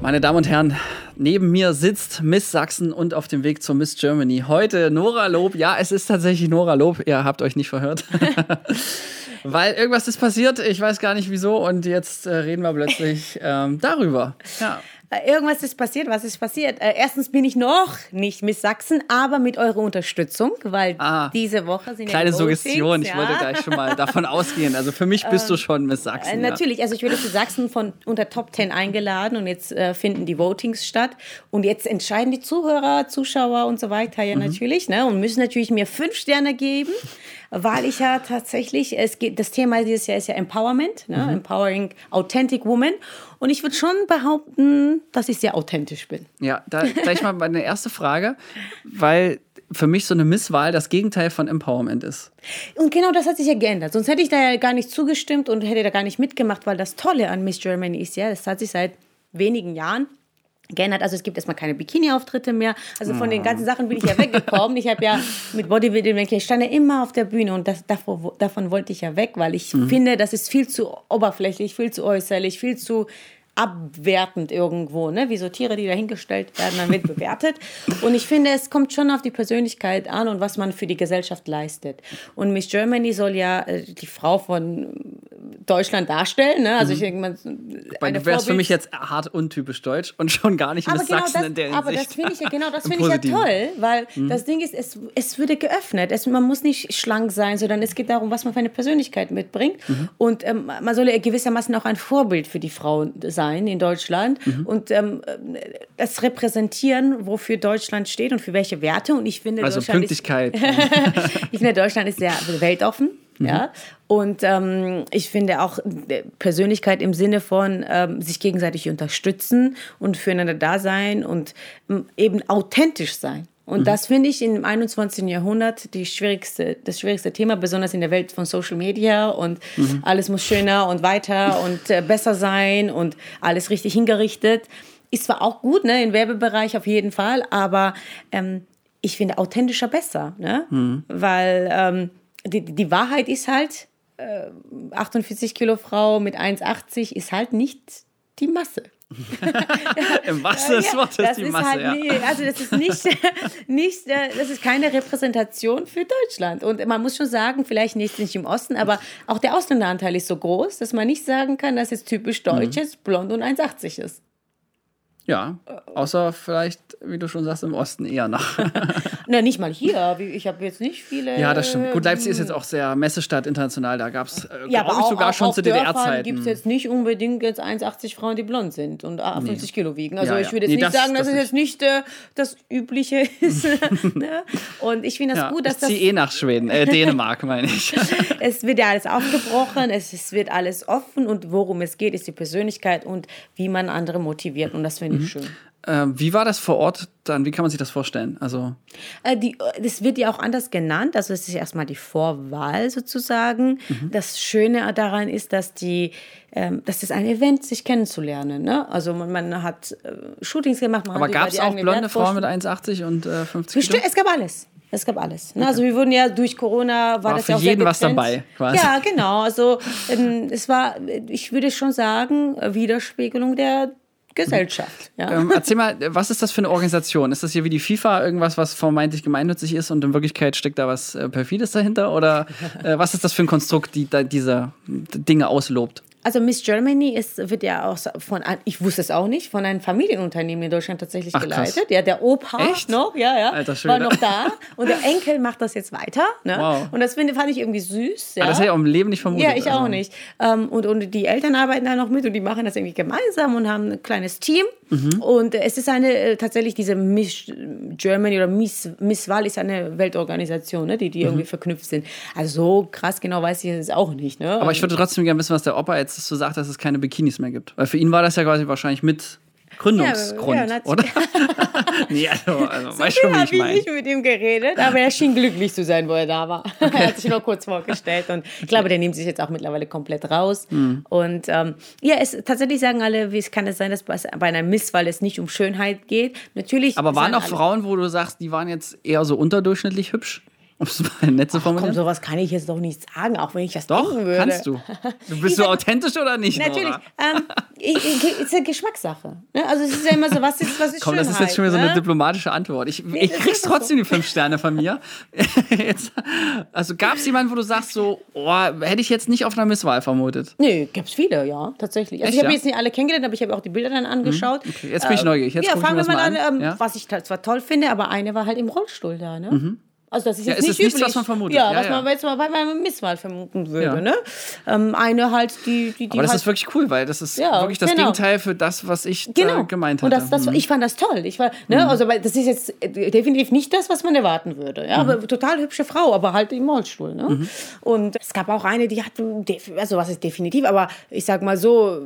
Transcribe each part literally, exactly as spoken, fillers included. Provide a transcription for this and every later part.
Meine Damen und Herren, neben mir sitzt Miss Sachsen und auf dem Weg zur Miss Germany. Heute Nora Lob. Ja, es ist tatsächlich Nora Lob. Ihr habt euch nicht verhört. Weil irgendwas ist passiert. Ich weiß gar nicht wieso. Und jetzt äh, reden wir plötzlich ähm, darüber. Ja. Irgendwas ist passiert. Was ist passiert? Äh, erstens bin ich noch nicht Miss Sachsen, aber mit eurer Unterstützung, weil ah, diese Woche sind kleine ja Kleine Suggestion. Ja. Ich wollte gleich schon mal davon ausgehen. Also für mich bist ähm, du schon Miss Sachsen. Äh, natürlich. Ja. Also ich werde für Sachsen von unter Top zehn eingeladen und jetzt äh, finden die Votings statt. Und jetzt entscheiden die Zuhörer, Zuschauer und so weiter ja mhm. natürlich. Ne? Und müssen natürlich mir fünf Sterne geben, weil ich ja tatsächlich, es geht, das Thema dieses Jahr ist ja Empowerment, ne? mhm. Empowering Authentic Women. Und ich würde schon behaupten, dass ich sehr authentisch bin. Ja, da gleich mal meine erste Frage, weil für mich so eine Misswahl das Gegenteil von Empowerment ist. Und genau das hat sich ja geändert. Sonst hätte ich da ja gar nicht zugestimmt und hätte da gar nicht mitgemacht, weil das Tolle an Miss Germany ist ja, das hat sich seit wenigen Jahren geändert. Also es gibt erstmal keine Bikini-Auftritte mehr. Also von den ganzen Sachen bin ich ja weggekommen. Ich habe ja mit Bodybuilding, ich stand ja immer auf der Bühne und das, davon, davon wollte ich ja weg, weil ich mhm. finde, das ist viel zu oberflächlich, viel zu äußerlich, viel zu abwertend irgendwo, ne? Wie so Tiere, die dahingestellt werden, dann wird bewertet. Und ich finde, es kommt schon auf die Persönlichkeit an und was man für die Gesellschaft leistet. Und Miss Germany soll ja äh, die Frau von Deutschland darstellen, ne? Also mhm. ich denke mal, eine du wärst für mich jetzt hart untypisch deutsch und schon gar nicht Miss genau Sachsen das, in der Aber Hinsicht. das finde ich ja, genau, das finde ich ja toll, weil mhm. das Ding ist, es, es würde geöffnet. Es, man muss nicht schlank sein, sondern es geht darum, was man für eine Persönlichkeit mitbringt. Mhm. Und ähm, man soll ja gewissermaßen auch ein Vorbild für die Frau sein in Deutschland mhm. und ähm, das repräsentieren, wofür Deutschland steht und für welche Werte. Und ich finde, also Deutschland Pünktlichkeit. Ist, ich finde, Deutschland ist sehr weltoffen. Mhm. Ja? Und ähm, ich finde auch Persönlichkeit im Sinne von ähm, sich gegenseitig unterstützen und füreinander da sein und ähm, eben authentisch sein. Und mhm. das finde ich im einundzwanzigsten Jahrhundert die schwierigste, das schwierigste Thema, besonders in der Welt von Social Media und mhm. alles muss schöner und weiter und äh, besser sein und alles richtig hingerichtet. Ist zwar auch gut, ne, im Werbebereich auf jeden Fall, aber ähm, ich finde authentischer besser, ne? Mhm. Weil ähm, die, die Wahrheit ist halt, äh, achtundvierzig Kilo Frau mit eins achtzig ist halt nicht die Masse. Im wahrsten des Wortes das die ist Masse, halt ja. nie, also das ist nicht, nicht, das ist keine Repräsentation für Deutschland. Und man muss schon sagen, vielleicht nicht, nicht im Osten, aber auch der Ausländeranteil ist so groß, dass man nicht sagen kann, dass es typisch deutsch ist, mhm. blond und eins achtzig ist. Ja, außer vielleicht, wie du schon sagst, im Osten eher noch. Na, nicht mal hier. Ich habe jetzt nicht viele... Ja, das stimmt. Gut, Leipzig ist jetzt auch sehr Messestadt international. Da gab es, äh, ja, glaube ich, sogar auch, schon auch zu D D R-Zeiten. Gibt es jetzt nicht unbedingt jetzt eins achtzig Frauen, die blond sind und fünfzig nee. Kilo wiegen. Also ja, ich würde jetzt nee, nicht das, sagen, dass das es jetzt nicht äh, das Übliche ist. Ne? Und ich finde das ja, gut, dass ich das... Ich ziehe eh nach Schweden, äh, Dänemark meine ich. Es wird ja alles aufgebrochen, es, es wird alles offen und worum es geht, ist die Persönlichkeit und wie man andere motiviert. Und das finde ich mhm. schön. Ähm, wie war das vor Ort dann? Wie kann man sich das vorstellen? Also äh, die, das wird ja auch anders genannt. Also es ist erstmal die Vorwahl sozusagen. Mhm. Das Schöne daran ist, dass die, ähm, dass das ein Event, sich kennenzulernen. Ne? Also man, man hat äh, Shootings gemacht. Man Aber hat gab es auch blonde Frauen mit eins achtzig und äh, fünfzig Kilo? Es gab alles. Es gab alles. Okay. Also wir wurden ja durch Corona, war, war das für ja auch jeden sehr was dabei, quasi. Ja, genau. Also ähm, es war, ich würde schon sagen, Widerspiegelung der Gesellschaft. Ja. Ähm, erzähl mal, was ist das für eine Organisation? Ist das hier wie die FIFA irgendwas, was vermeintlich gemeinnützig ist und in Wirklichkeit steckt da was äh, Perfides dahinter? Oder äh, was ist das für ein Konstrukt, die da diese Dinge auslobt? Also Miss Germany ist, wird ja auch von, ich wusste es auch nicht, von einem Familienunternehmen in Deutschland tatsächlich Ach, geleitet. Krass. Ja, der Opa Echt? noch, ja, ja, Alter, war noch da. Und der Enkel macht das jetzt weiter. Ne? Wow. Und das finde, fand ich irgendwie süß. Ja. Ah, das hätte ich auch im Leben nicht vermutet. Ja, ich also. auch nicht. Um, und, und die Eltern arbeiten da noch mit und die machen das irgendwie gemeinsam und haben ein kleines Team. Mhm. Und es ist eine, tatsächlich diese Miss Germany oder Miss, Miss Wahl ist eine Weltorganisation, ne, die, die mhm. irgendwie verknüpft sind. Also so krass genau weiß ich es auch nicht. Ne? Aber ich würde trotzdem gerne wissen, was der Opa jetzt so sagt, dass es keine Bikinis mehr gibt. Weil für ihn war das ja quasi wahrscheinlich mit Gründungsgrund, ja, ja, oder? Nee, also, also so weißt schon, wie ich meine. Ich habe nicht mit ihm geredet, aber er schien glücklich zu sein, wo er da war. Okay. Er hat sich nur kurz vorgestellt und ich glaube, der nimmt sich jetzt auch mittlerweile komplett raus. Mhm. Und ähm, ja, es, tatsächlich sagen alle, wie es kann es sein, dass bei einer Misswahl es nicht um Schönheit geht. Natürlich. Aber waren auch Frauen, wo du sagst, die waren jetzt eher so unterdurchschnittlich hübsch? Um es mal nett zu formulieren. Komm, sowas kann ich jetzt doch nicht sagen, auch wenn ich das Doch, denken würde. kannst du. Du bist Ich so sag- authentisch oder nicht, Natürlich. Nora? Ähm, ich, ich, ist eine Geschmackssache. Ne? Also es ist ja immer so, was ist, was ist Komm, Schönheit? das ist jetzt schon wieder so eine ne? diplomatische Antwort. Ich, ich das krieg's ist trotzdem so. die fünf Sterne von mir. Jetzt, also gab es jemanden, wo du sagst so, oh, hätte ich jetzt nicht auf einer Misswahl vermutet? Nee, gibt's viele, ja, tatsächlich. Also Echt, ich habe ja? jetzt nicht alle kennengelernt, aber ich habe auch die Bilder dann angeschaut. Okay, jetzt bin ich neugierig. Jetzt ja, guck ich fangen mir wir das mal mal an, ähm, Ja? was ich t- zwar toll finde, aber eine war halt im Rollstuhl da, ne? Mhm. Also das ist Ja, jetzt es nicht ist nichts, üblich. was man vermutet. Ja, Ja, was ja. man jetzt mal bei meiner Misswahl vermuten würde, Ja. ne? Ähm, eine halt, die, die, die Aber das halt ist wirklich cool, weil das ist Ja, wirklich das genau. Gegenteil für das, was ich Genau. äh, gemeint Und hatte. das, das, Mhm. ich fand das toll. Ich war, ne, also, weil das ist jetzt äh, definitiv nicht das, was man erwarten würde. Ja, Mhm. aber total hübsche Frau, aber halt im Rollstuhl. Ne? Und es gab auch eine, die hat, def- also was ist definitiv, aber ich sag mal so,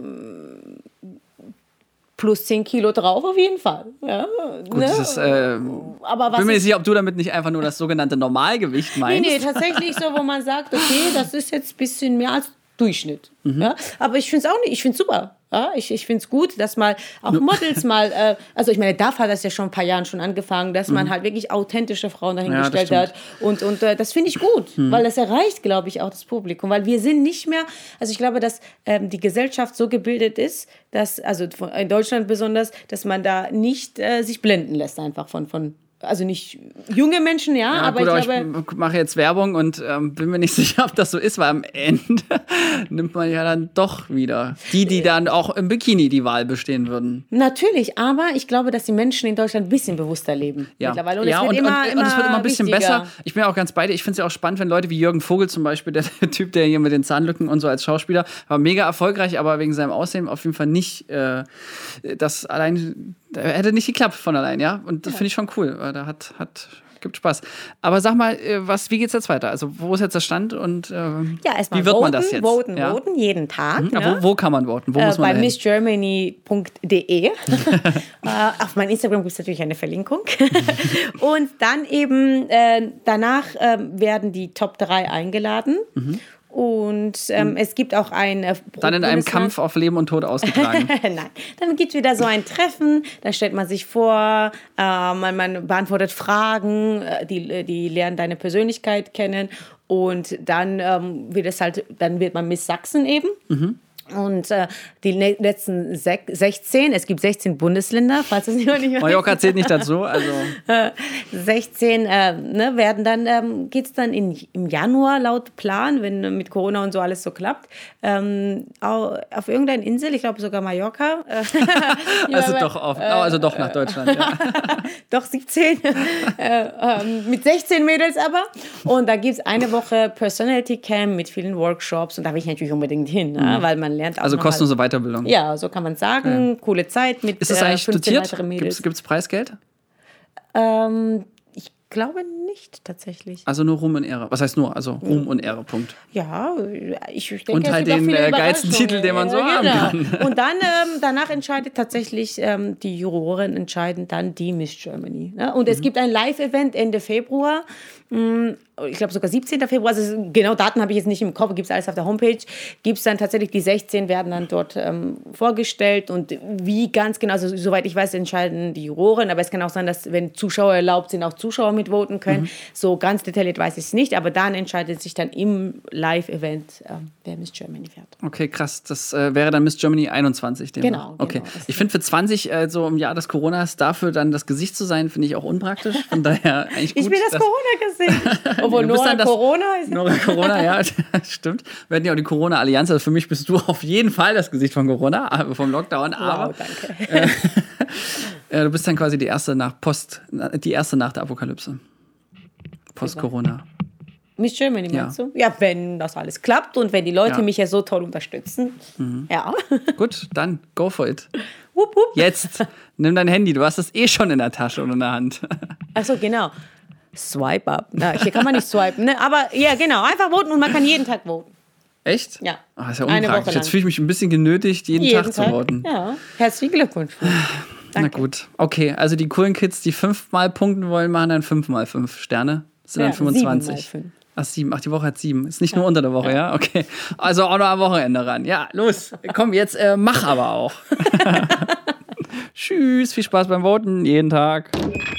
plus zehn Kilo drauf auf jeden Fall. Ja, Gut, ne? das ist, äh, aber was bin mir nicht ist, sicher, ob du damit nicht einfach nur das sogenannte Normalgewicht nee, meinst. nee, tatsächlich so, wo man sagt, okay, das ist jetzt ein bisschen mehr als Durchschnitt. Mhm. Ja? Aber ich finde es auch nicht, ich finde es super. Ja? Ich, ich finde es gut, dass mal auch Models mal, äh, also ich meine, DAF hat das ja schon ein paar Jahren schon angefangen, dass man halt wirklich authentische Frauen dahingestellt Mhm. Ja, das hat. Und, und äh, das finde ich gut, Mhm. weil das erreicht, glaube ich, auch das Publikum. Weil wir sind nicht mehr, also ich glaube, dass ähm, die Gesellschaft so gebildet ist, dass, also von- in Deutschland besonders, dass man da nicht äh, sich blenden lässt einfach von, von also nicht junge Menschen, ja, Ja, aber gut, aber ich glaube... ich mache jetzt Werbung und ähm, bin mir nicht sicher, ob das so ist, weil am Ende nimmt man ja dann doch wieder die, die dann auch im Bikini die Wahl bestehen würden. Natürlich, aber ich glaube, dass die Menschen in Deutschland ein bisschen bewusster leben Ja, mittlerweile. Und ja es wird und, immer, und, immer und es wird immer ein bisschen wichtiger. besser. Ich bin auch ganz bei dir. Ich finde es ja auch spannend, wenn Leute wie Jürgen Vogel zum Beispiel, der, der Typ, der hier mit den Zahnlücken und so als Schauspieler, war mega erfolgreich, aber wegen seinem Aussehen auf jeden Fall nicht, äh, das allein, er hätte nicht geklappt von allein, ja. Und das finde ich schon cool. weil Da hat, hat, gibt Spaß. Aber sag mal, äh, was, wie geht's jetzt weiter? Also, wo ist jetzt der Stand und äh, Ja, erstmal wie wird voten, man das jetzt? voten, ja? voten, jeden Tag. Mhm. Ne? Aber wo, wo kann man voten? Wo Äh, muss man bei da hin? miss germany punkt de. äh, auf meinem Instagram gibt es natürlich eine Verlinkung. Und dann eben äh, danach äh, werden die Top drei eingeladen. Mhm. Und ähm, es gibt auch ein äh, Dann in einem Bundesland- Kampf auf Leben und Tod ausgetragen. Nein, dann gibt es wieder so ein Treffen, dann stellt man sich vor, äh, man, man beantwortet Fragen, äh, die, die lernen deine Persönlichkeit kennen und dann ähm, wird es halt, dann wird man Miss Sachsen eben. Und äh, die ne- letzten sech- sechzehn, es gibt sechzehn Bundesländer, falls es nicht mehr Mallorca zählt nicht dazu, also sechzehn äh, ne, werden dann, ähm, geht es dann in, im Januar laut Plan, wenn äh, mit Corona und so alles so klappt, ähm, au- auf irgendeiner Insel, ich glaube sogar Mallorca. Äh, also ja, doch auf, also doch nach Deutschland. Ja. Doch siebzehn, äh, ähm, mit sechzehn Mädels aber. Und da gibt es eine Woche Personality Camp mit vielen Workshops und da will ich natürlich unbedingt hin, ne, weil man lernt auch Also noch mal- kostenlose Weiterbildung. Ja, so kann man sagen. Coole Zeit mit Ist das äh, eigentlich fünfzehn dotiert? weiteren Mädels. Gibt es Preisgeld? Ähm, ich glaube nicht tatsächlich. Also nur Ruhm und Ehre. Was heißt nur? Also Ruhm und Ehre, Punkt. Ja, ich denke, Und es halt gibt auch den, viele äh, geilsten Überraschungen. Titel, den man so Ja, haben genau. kann. Und dann, ähm, danach entscheidet tatsächlich, ähm, die Juroren entscheiden dann die Miss Germany. Ne? Und es gibt ein Live-Event Ende Februar. Mh, ich glaube sogar siebzehnten Februar, also genau Daten habe ich jetzt nicht im Kopf, gibt es alles auf der Homepage, gibt es dann tatsächlich die sechzehn, werden dann dort ähm, vorgestellt und wie ganz genau, also soweit ich weiß, entscheiden die Juroren, aber es kann auch sein, dass wenn Zuschauer erlaubt sind, auch Zuschauer mitvoten können. Mhm. So ganz detailliert weiß ich es nicht, aber dann entscheidet sich dann im Live-Event, äh, wer Miss Germany fährt. Okay, krass. Das äh, wäre dann Miss Germany einundzwanzig. Genau, Okay. genau. Ich finde für zwanzig, äh, so im Jahr des Coronas, dafür dann das Gesicht zu sein, finde ich auch unpraktisch. Von daher eigentlich gut. Ich will das dass- Corona-Gesicht. Obwohl Du bist Nora dann das- Corona ist. Nora Corona, ja, stimmt. Wir hatten ja auch die Corona-Allianz. Also für mich bist du auf jeden Fall das Gesicht von Corona, äh, vom Lockdown. Aber Wow, danke. äh, du bist dann quasi die erste nach Post, die erste nach der Apokalypse. Post-Corona. Miss Germany, meinst Ja. du? Ja, wenn das alles klappt und wenn die Leute Ja. mich ja so toll unterstützen. Ja. Gut, dann go for it. Wupp, wupp. Jetzt, nimm dein Handy. Du hast es eh schon in der Tasche oder in der Hand. Achso, genau. Swipe up. Na, hier kann man nicht swipen, ne? Aber ja, genau. Einfach voten und man kann jeden Tag voten. Echt? Ja. Ach, ist ja Eine unpraktisch. Woche Jetzt lang. fühle ich mich ein bisschen genötigt, jeden, jeden Tag, zu voten. Ja. Herzlichen Glückwunsch. Na Danke. gut. Okay, also die coolen Kids, die fünfmal punkten wollen, machen dann fünfmal fünf Sterne. Das sind Ja, dann fünfundzwanzig. sieben mal fünf. Ach, sieben. Ach, die Woche hat sieben. Ist nicht nur unter der Woche, ja? Okay. Also auch noch am Wochenende ran. Ja, los. Komm, jetzt äh, mach aber auch. Tschüss, viel Spaß beim Voten, jeden Tag.